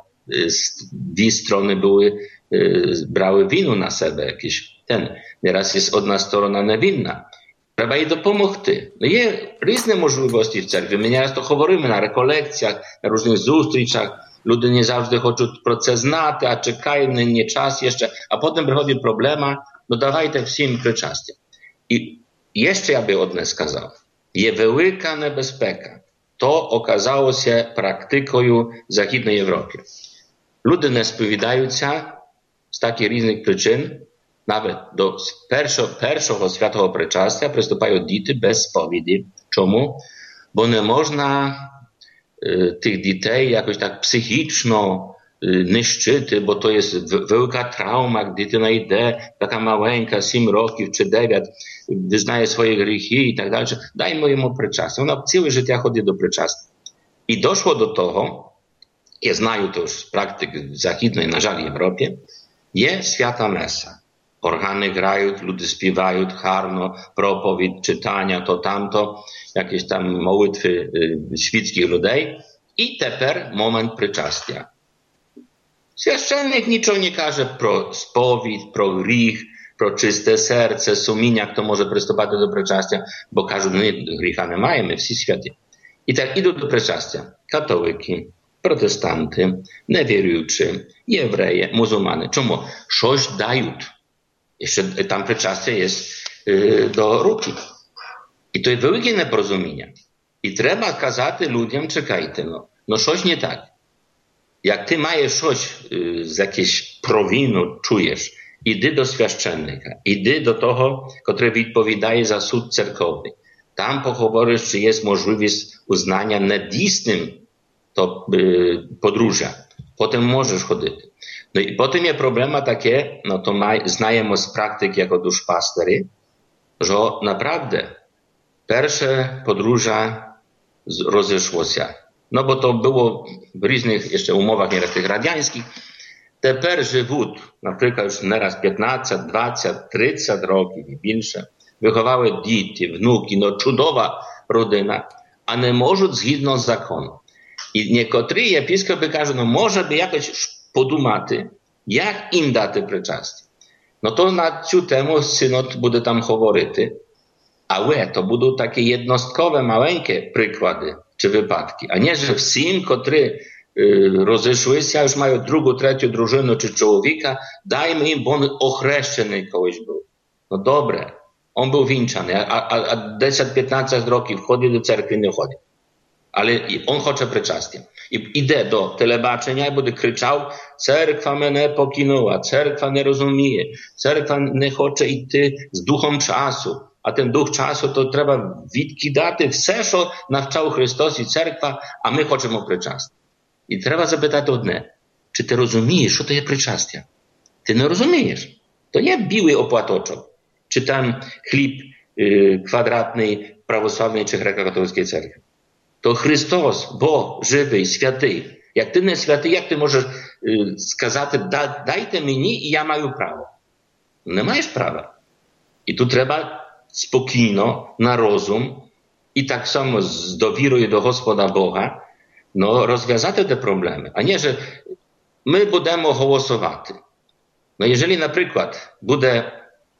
dwie strony były, brały winu na siebie jakiś ten. Nieraz jest одна сторона невинна. Треба їй допомогти. Ну, є різні можливості в церкві. Ми nieraz to говоримо на реколекціях, на різних зустрічах. Люди не завжди хочуть про це знати, а чекають, не, не час ще. А потім приходить проблема, ну давайте всім причастя. І ще я би одне сказав. Є велика небезпека. To okazało się praktyką w Zachodniej Europie. Ludzie nie spowiadają się z takich różnych przyczyn, nawet do pierwszego, pierwszego świętego przyczastia przystępują dzieci bez spowiedzi. Czemu? Bo nie można y, tych dzieci jakoś tak psychiczno y, niszczyć, bo to jest wielka trauma, gdy dziewczyna idzie, taka maleńka, siedem roków czy dziewięć, wyznaje swoje grzechy i tak dalej. Dajmy jemu przyczastę. Ona całe życie chodzi do przyczastя. I doszło do tego, ja znaję to już z praktyki zachodniej, na żal Europie, jest święta mesa. Organy grają, ludzie śpiewają, harno, propowiedź, czytania, to tamto, jakieś tam modlitwy y, świeckich ludzi. I teraz moment przyczastя. Święcennik niczego nie każe pro spowiedź, pro grzech, pro czyste serce, sumienia, kto może przystąpić do przyczastя, bo każdy no, grzecha nie mają, my wszyscy święci. I tak idą do przyczastя katołyki, protestanty, niewierujący, jewreje, muzułmanie. Czemu? Coś dają. Jeszcze tam przyczastя jest yy, do ruki. I to jest wielkie nieporozumienie. I trzeba kazać ludziom, czekajcie, no, no coś nie tak. Jak ty masz coś yy, z jakiejś prowinu, czujesz, idy do święcennika, idy do tego, który odpowiada za sąd cerkowny. Tam pochoworisz, czy jest możliwość uznania nedistym to yy, podróża. Potem możesz chodzić. No i potem jest problema takie, no to znajemy z praktyki jako duszpastery, że naprawdę pierwsze podróża rozeszło się. No bo to było w różnych jeszcze umowach, nieraz tych radiańskich. Teraz żywot, na przykład już nieraz piętnaście, dwadzieścia, trzydzieści roków i więcej, wychowały dzieci, wnuki, no cudowna rodzina, a nie może zgodnie z zakonem. I niektórzy episkopy кажуть, no może by jakoś podumać, jak im dać przyczastę. No to na цю temu synod będzie tam mówić, ale to będą takie jednostkowe, maleńkie przykłady czy wypadki, a nie, że wszystkim, którzy y, rozeszły się, już mają drugą, trzecią drużynę czy człowieka, dajmy im, bo on ochreszczony kogoś był. No dobre, on był wieńczany, a, a, a dziesięć piętnaście roków wchodzi do cerkwi, nie chodzi. Ale on chce przyczastя. I idę do telebaczenia i będę krzyczał, cerkwa mnie pokinęła, cerkwa nie rozumie, cerkwa nie chce iść z duchem czasu. A ten duch czasu to trzeba відкидати все, що навчав Христос і церква, а ми хочемо причастя. І треба запитати одне, чи ти розумієш, що то є причастя? Ти не розумієш. То не білий оплаточок, чи там хліб y, kwadratний православної чи греко-католицької церкви. To Chrystus, Bóg, żywy, święty. Jak ty nie święty, jak ty możesz y, сказати, da, dajte meni i ja mam prawo? Nie masz prawa. I tu trzeba spokojno, na rozum i tak samo z dowierą do Gospoda Boga, no rozwiązać te problemy. A nie, że my będziemy głosować. No jeżeli na przykład będzie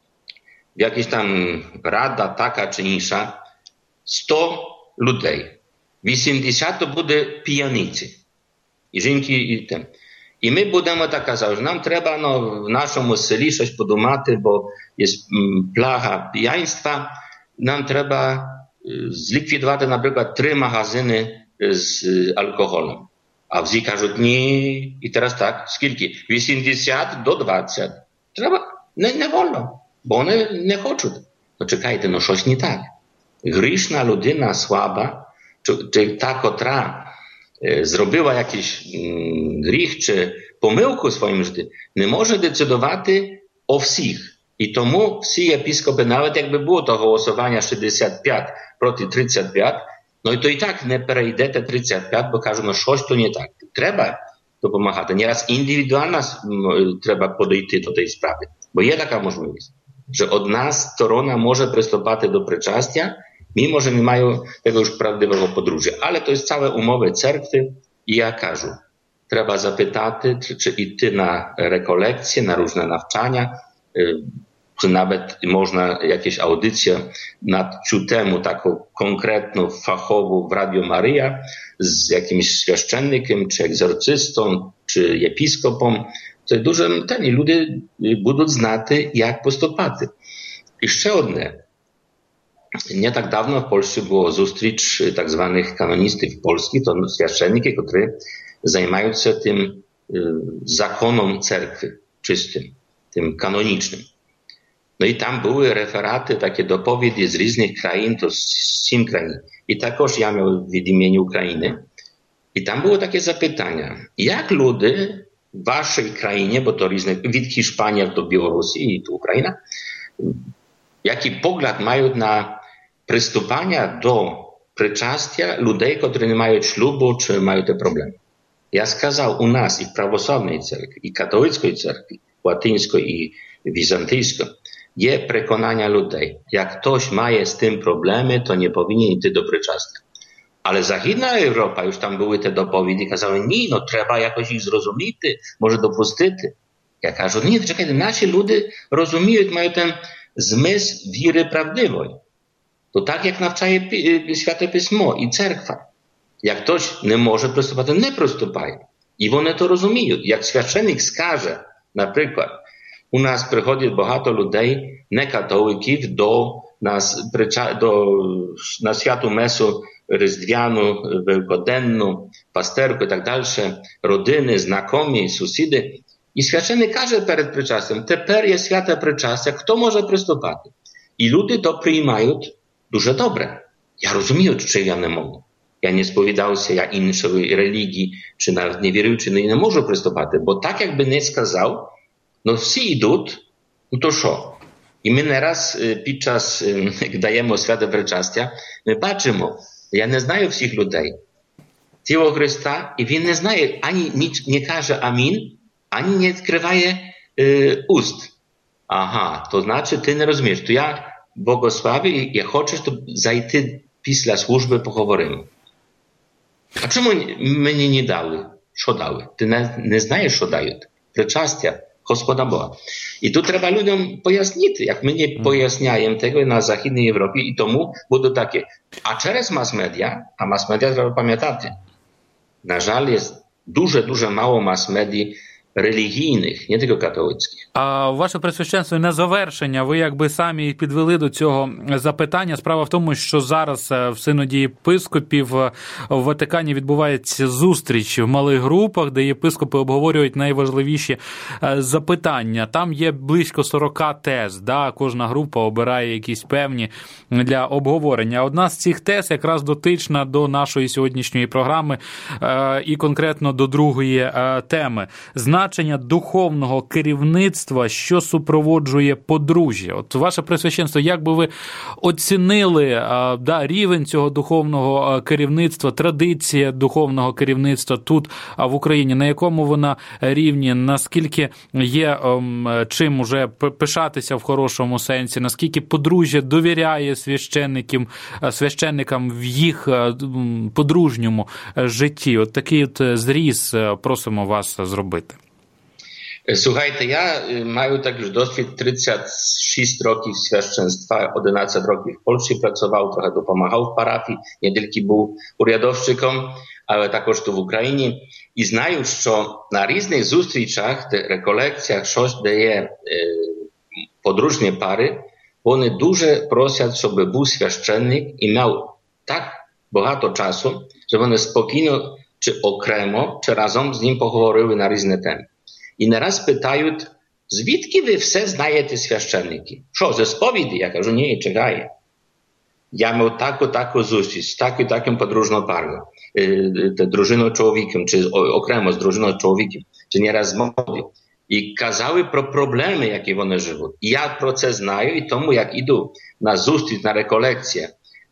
jakaś tam rada taka czy insza, sto ludzi, osiemdziesiąt to będzie pijanicy. I żynki i tym. I my będziemy tak kazać, że nam trzeba no, w naszym селі coś podumać, bo jest mm, plaga pijaństwa. Nam trzeba y, zlikwidować na przykład trzy magazyny z y, alkoholem. А всі кажуть, ні, і зараз так, скільки? вісімдесят до двадцять. Треба, не, не вольно, бо вони не хочуть. Ну чекайте, ну щось не так. Грішна людина слаба, чи, чи та, котра е, зробила якийсь м, гріх чи помилку в своєму житті, не може децидувати о всіх. І тому всі єпископи, навіть якби було то голосування шістдесят п'ять проти тридцять п'ять, ну і то і так не перейдете тридцять п'ять, бо кажуть, ну щось то не так. Треба допомагати. Не раз індивідуально треба подійти до тієї справи. Бо є така можливість, що одна сторона може приступати до причастя, mimo że nie mają tego już prawdziwego podróży. Ale to jest całe umowy cerkwy i ja кажу, треба запитати, czy iść na rekolekcje, na różne nawczania, czy nawet można jakieś audycje na ciu temu taką konkretną, fachową w Radio Maryja z jakimś świeszczennikiem, czy egzorcystą, czy episkopą. To jest duże ten i ludzie będą znati, jak postupati. Jeszcze одне. Nie tak dawno w Polsce było zустріч tak zwanych kanonistów polskich, to świeszczeniki, którzy zajmują się tym zakonom cerkwy czystym, tym kanonicznym. No i tam były referaty, takie dopowiedzi z różnych krain, to z siedmiu krain. I takoż ja miałem w imieniu Ukrainy. I tam było takie zapytania, jak ludzie w waszej krainie, bo to różne, od Hiszpanii do Białorusi i tu Ukraina, jaki pogląd mają na przystąpienia do przyczastia ludzi, którzy nie mają ślubu, czy mają te problemy. Ja skazał u nas i w prawosławnej cerkwi, i katolickiej cerkwi, łatyńskiej i wizantyjskiej, je przekonania ludzi. Jak ktoś ma z tym problemy, to nie powinien iść do przyczastia. Ale zachodnia Europa, już tam były te dopowiedzi, kazały, nie, no trzeba jakoś ich zrozumieć, może dopuścić. Ja кажу, nie, czekajcie, nasi ludzie rozumieją, mają ten zmysł wiry prawdziwej. To tak jak nawczaje Święte Pismo i cerkwa. Jak ktoś nie może przystąpić, to nie przystąpi. I one to rozumieją. Jak święcennik skaże, na przykład, u nas przychodzi багато людей, некатоликів, до нас, до, на святу месу Різдвяну, Великоденну, пастерку і так далі, родини, знайомі, сусіди. І священник каже перед причастям, тепер є святе причастя, хто може приступати? І люди то приймають дуже добре. Я розумію, що я не можу. Я не сповідався, я іншої релігії, чи навіть не вірив, чи не можу приступати. Бо так, якби не сказав, no всі йдуть, no to що? І ми не раз під час, як даємо святе причастя, ми бачимо, я не знаю всіх людей, тіло Христа, і він не знає, ані не каже амін, ані не відкриває е, уст. Ага, то значить ти не розумієш, то я богославі, я хочу, щоб зайти після служби поговоримо. А чому мені не дали? Що дали? Ти не, не знаєш, що дають? Причастя Господа Бога. I tu trzeba ludziom pojaśnić, jak my nie pojaśniaємо tego na zachodniej Europie i tomu będą takie. A через mass media, a mass media trzeba pamiętać, na żal jest duże, duże mało mass medii релігійних, не тільки католицьких. А ваше Пресвященство, на завершення, ви якби самі підвели до цього запитання. Справа в тому, що зараз в Синоді єпископів в Ватикані відбувається зустріч в малих групах, де єпископи обговорюють найважливіші запитання. Там є близько сорок тез, да? Кожна група обирає якісь певні для обговорення. Одна з цих тез якраз дотична до нашої сьогоднішньої програми і конкретно до другої теми. Значення духовного керівництва, що супроводжує подружжя. От ваше Пресвященство, як би ви оцінили а, да, рівень цього духовного керівництва, традиція духовного керівництва тут, а в Україні, на якому вона рівні, наскільки є ем, чим уже пишатися в хорошому сенсі, наскільки подружжя довіряє священникам, священникам в їх подружньому житті? От такий от зріз просимо вас зробити. Słuchajcie, ja mam tak już doświadczenie trzydzieści sześć rokів świadczenstwa, jedenaście rokів w Polsce pracował, trochę dopomagał w parafii, nie tylko był urядовщиком, ale także tu w Ukrainie. I znają, że na różnych zустрічах, rekolekcjach, coś daje podróżne pary, one dużo prosią, żeby był świadczennik i miał tak bogato czasu, żeby one spokojnie чи окремо, чи разом з ним поговорили на різні теми. І не раз питають, звідки ви все знаєте, священники? Що, зі сповіді? Я кажу, ні, чекай. Я мав таку-таку зустріч з таку таким подружною парою, дружиною чоловіком, чи окремо з дружиною чоловіком, чи не раз з молодим. І казали про проблеми, які вони живуть. І я про це знаю, і тому як іду на зустріч, на реколекцію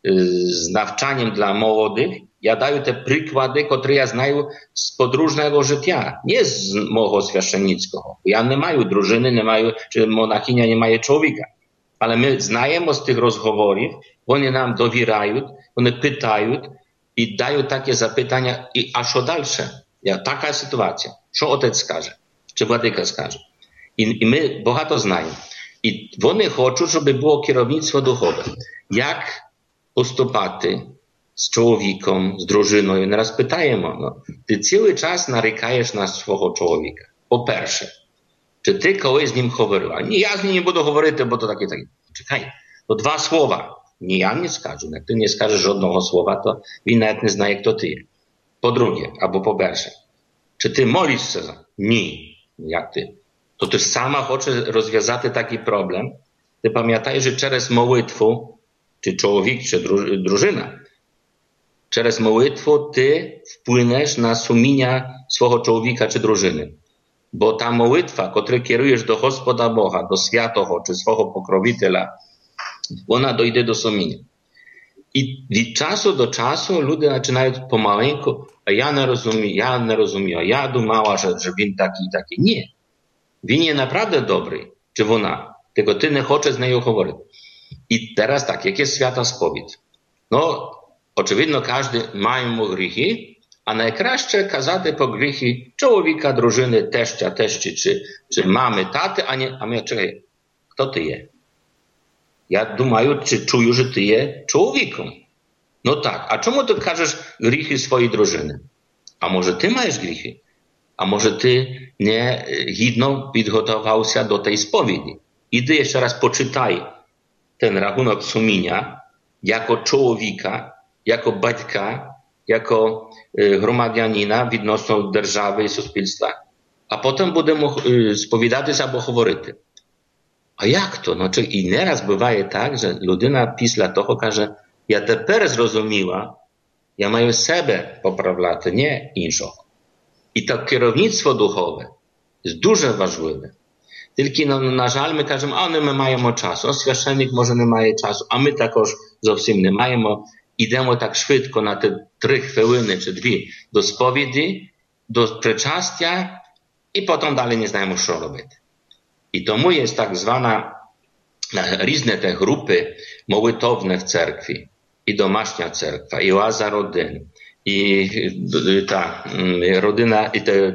з навчанням для молодих, я даю те приклади, котрі я знаю з подружнього життя, не з мого священницького. Я не маю дружини, не маю, чи монахиня не має чоловіка. Але ми знаємо з тих розговорів, вони нам довіряють, вони питають і дають такі запитання, і, а що далі? Я, така ситуація. Що отець скаже? Чи владика скаже? І, і ми багато знаємо. І вони хочуть, щоб було керівництво духове. Як поступати з чоловіком, з дружиною? Не раз питаємо, ну, ти цілий час нарікаєш на свого чоловіка. По-перше, чи ти колись з ним говорив? А ні, я з ним не буду говорити, бо то так і так. Чекай, то два слова. Ні, я не скажу. Як ти не скажеш жодного слова, то він навіть не знає, хто ти є. По-друге, або по-перше, чи ти молишся за? Ні. Як ти? То ти сама хочеш розв'язати такий проблем. Ти пам'ятаєш, що через молитву, чи чоловік, чи дружина, через молитву ти вплинеш на сумління свого чоловіка чи дружини. Бо та молитва, котру керуєш до Господа Бога, до святого чи свого покровителя, вона дойде до сумління. І від часу до часу люди починають помаленьку, а я не розумію, я не розумію, а я думала, що, що він такий, такий. Ні. Він є направду добрий, чи вона, тільки ти не хочеш з нею говорити. І зараз так, яке свята сповідь? Ну, очевидно, кожен маємо гріхи, а найкраще казати по гріхи чоловіка, дружини, теща, тещі, чи, чи мами, тати, а не, а ми, чекай, хто ти є? Я думаю, чи чую, що ти є чоловіком. Ну так, а чому ти кажеш гріхи своєї дружини? А може ти маєш гріхи? А може ти не гідно підготувався до тієї сповіді? Іди ще раз почитай ten рахунок сумління, jako człowieka, jako батька, jako громадянина відносно держави і суспільства. А потім будемо сповідатися або говорити. А як то? Ну, і не раз буває так, що людина після того каже, я тепер зрозуміла, я маю себе поправляти, не іншого. І так керівництво духове дуже важливе. Тільки, на, на жаль, ми кажемо, а не ми маємо часу. О, священник може не має часу, а ми також зовсім не маємо. Ідемо так швидко на ті три хвилини чи дві до сповіді, до причастя, і потім далі не знаємо, що робити. І тому є так звана різні те групи молитовні в церкві, і домашня церква, і оаза родин, і та родина, і те,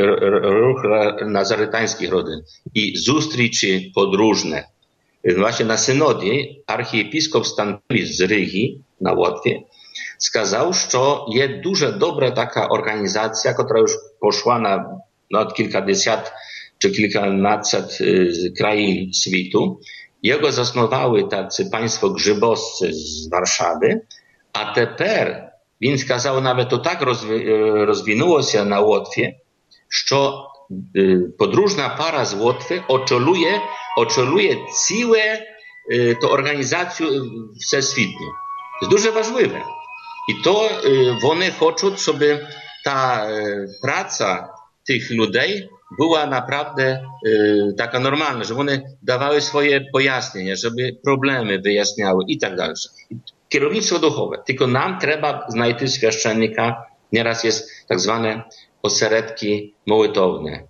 рух назаретанських родин, і зустрічі подружне. Właśnie na synodzie archiepiskop Stankiewicz z Rygi na Łotwie сказав, що є дуже добра така організація, яка już poszła na, na od kilkadziesiąt czy kilkanaście krain światu. Jego zasnowały tacy państwo grzybowscy z Warszawy, a teraz, він сказав, nawet to tak rozwinęło się na Łotwie, że podróżna para z Łotwy oczoluje, oczoluje całe to organizację всесвітню. To jest дуже важливе. I to вони хочуть, щоб ta praca tych ludzi była naprawdę taka normalna, żeby one dawały swoje pojaśnienia, żeby problemy wyjaśniały i tak dalej. Kierownictwo duchowe. Tylko nam trzeba znaleźć święcennika. Nieraz jest tak zwane oseredki mołytowne,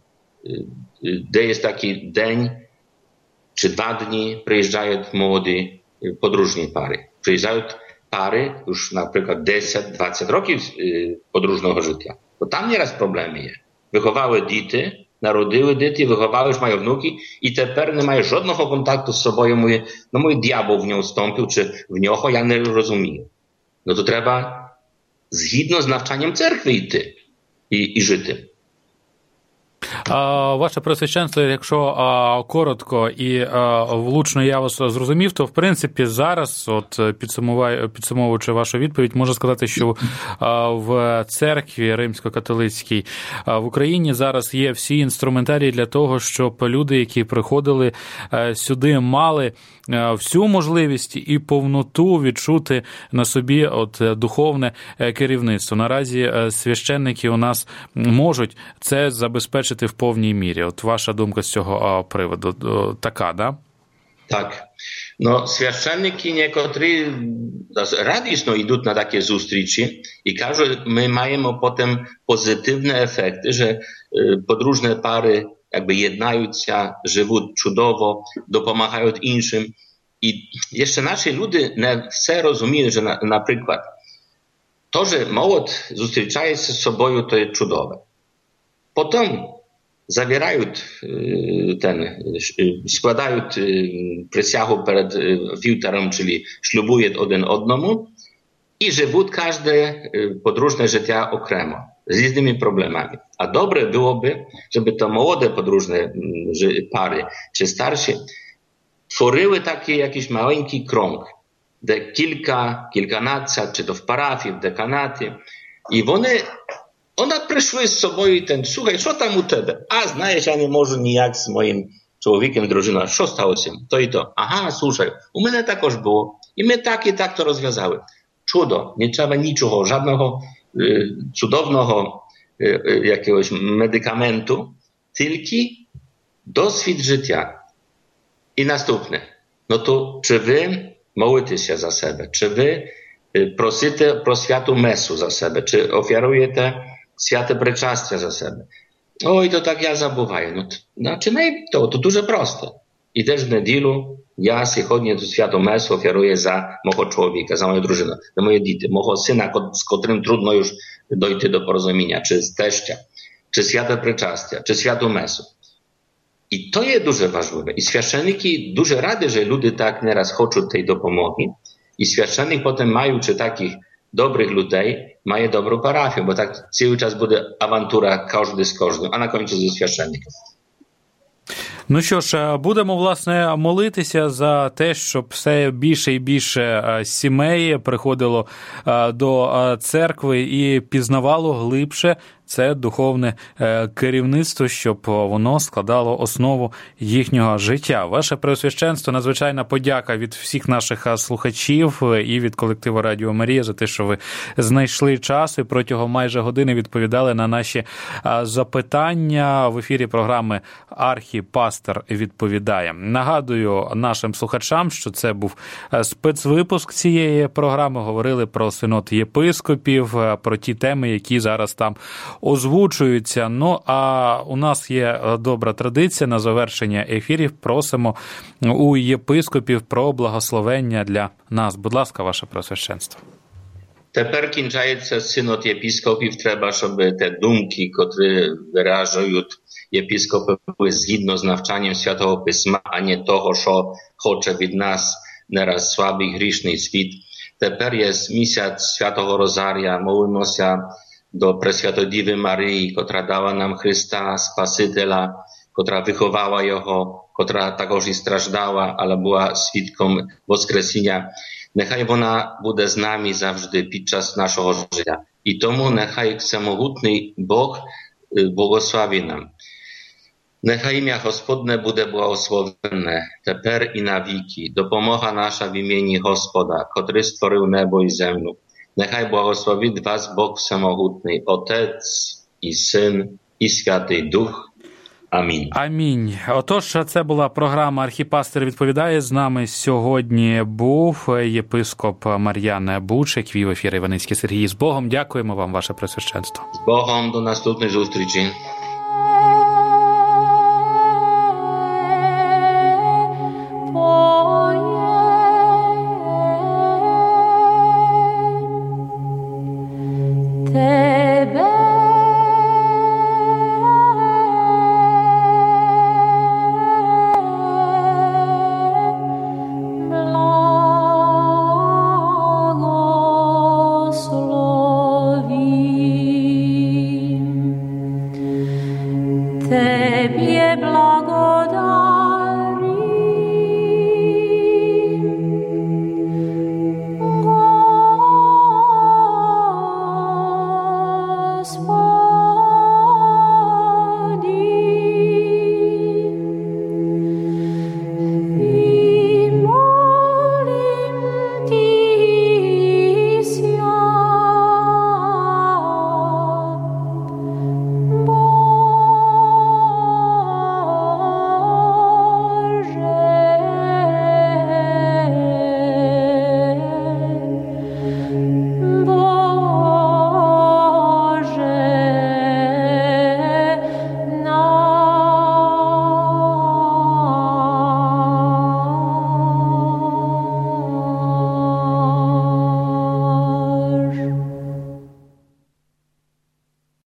gdzie jest taki dzień czy dwa dni przyjeżdżają młodzi podróżni pary. Przyjeżdżają pary już na przykład dziesięć dwadzieścia roków podróżnego życia. To tam nieraz problemy jest. Wychowały dzieci, narodziły dzieci, wychowały, już mają wnuki i teraz nie mają żadnego kontaktu z sobą. Mówię, no mój diabeł w nią wstąpił, czy w niocho, ja nie rozumiem. No to trzeba zgodnie z nawczaniem cerkwi iść i, i żyć. Ваше Преосвященство, якщо коротко і влучно я вас зрозумів, то в принципі зараз, от підсумовуючи вашу відповідь, можу сказати, що в церкві римсько-католицькій в Україні зараз є всі інструментарії для того, щоб люди, які приходили сюди, мали всю можливість і повноту відчути на собі от духовне керівництво. Наразі священники у нас можуть це забезпечити в повній мірі. От ваша думка з цього приводу така, да? Так. No, священники niektórzy радісно йдуть на такі зустрічі і кажуть, ми маємо потім позитивні ефекти, що подружні пари jakby єднаються, живуть чудово, допомагають іншим. І ще наші люди не все розуміють, що, наприклад, то, що молодь зустрічається з собою, то є чудове. Потім завірають ten, складають присягу перед вівтарем, czyli шлюбують один одному і живуть кожне подружне життя окремо, з різними проблемами. А добре було б, щоб то молоде подружне пари чи старші tworzyły taki jakiś maleńki krąg, де kilka, kilkanadsat, czy to w parafii, w dekanacie. I one, one przyszły z sobą i ten, słuchaj, co tam u ciebie? A, знаєш, ja nie może nijak z moim człowiekiem, drużyną. Co stało się? To i to. Aha, słuchaj, u mnie takoż było. I my tak i tak to rozwiązały. Czudo. Nie trzeba niczego, żadnego y, cudownego y, y, jakiegoś medykamentu, tylko doswid życia. I następne. No to czy wy mołycie się za siebie? Czy wy prosicie pro światu mesu za siebie? Czy ofiarujecie święte preczastia za siebie? Oj, to tak ja zabuwaję. No, znaczy, no to, to дуже proste. I też w niedzielu ja сьогодні do świętu mesu ofiaruję za mojego człowieka, za moją drużynę, za moje dzieci, mojego syna, z którym trudno już dojść do porozumienia, czy z teścia, czy święte preczastia, czy świętu mesu. I to jest дуже ważne. I święcenniki дуже rady, że ludzie tak nieraz chcą tej dopomogi. I święcennik potem mają, czy takich dobrych ludzi, mają dobrą parafię, bo tak cały czas będzie awantura każdy z każdym, a na końcu ze święcennikiem. Ну що ж, будемо, власне, молитися за те, щоб все більше і більше сімей приходило до церкви і пізнавало глибше це духовне керівництво, щоб воно складало основу їхнього життя. Ваше Преосвященство, надзвичайна подяка від всіх наших слухачів і від колективу Радіо Марія за те, що ви знайшли час і протягом майже години відповідали на наші запитання в ефірі програми «Архіпастор відповідає». Нагадую нашим слухачам, що це був спецвипуск цієї програми. Говорили про синод єпископів, про ті теми, які зараз там озвучуються. Ну, а у нас є добра традиція на завершення ефірів. Просимо у єпископів про благословення для нас. Будь ласка, ваше Преосвященство. Тепер кінчається синод єпископів. Треба, щоб те думки, які виражають єпископи, були згідно з навчанням Святого Письма, а не того, що хоче від нас нараз слабий грішний світ. Тепер є місяць Святого Розарія. Молимося do Preswiatodiewy Maryi, która dała nam Chrysta, Spasitela, która wychowała Jego, która також i strażdała, ale była świadką Woskresenia. Niechaj ona będzie z nami zawsze podczas naszego życia. I tomu niechaj Всемогутний Bóg błogosławi nam. Niechaj imię Gospodne będzie błogosławione, teper i na wieki. Dopomoga nasza w imieniu Gospoda, który stworzył niebo i ziemię. Niechaj błogosławi was Bóg Всемогутний, Отець і Син, і Святий Дух. Амінь. Амінь. Отож, це була програма «Архіпастор відповідає». З нами сьогодні був єпископ Мар'ян Бучик, вів ефір Іваницький Сергій. З Богом. Дякуємо вам, ваше Преосвященство. З Богом, до наступної зустрічі.